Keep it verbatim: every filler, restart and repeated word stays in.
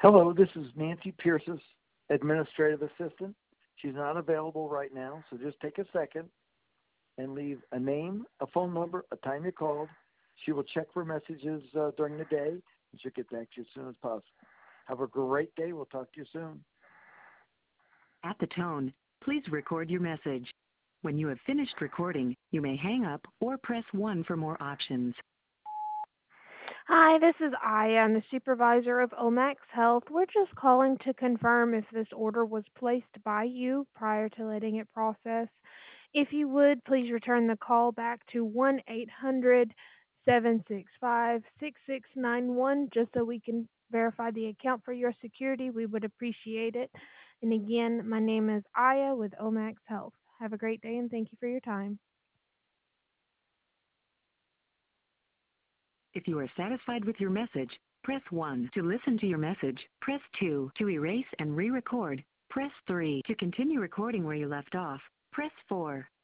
Hello, this is Nancy Pierce's administrative assistant. She's not available right now, so just take a second and leave a name, a phone number, a time you called. She will check for messages uh, during the day, and she'll get back to you as soon as possible. Have a great day. We'll talk to you soon. At the tone, please record your message. When you have finished recording, you may hang up or press one for more options. Hi, this is Aya. I'm the supervisor of Omax Health. We're just calling to confirm if this order was placed by you prior to letting it process. If you would, please return the call back to one eight hundred, seven six five, six six nine one just so we can verify the account for your security. We would appreciate it. And again, my name is Aya with Omax Health. Have a great day and thank you for your time. If you are satisfied with your message, press one. To listen to your message, press two. To erase and re-record, press three. To continue recording where you left off, press four.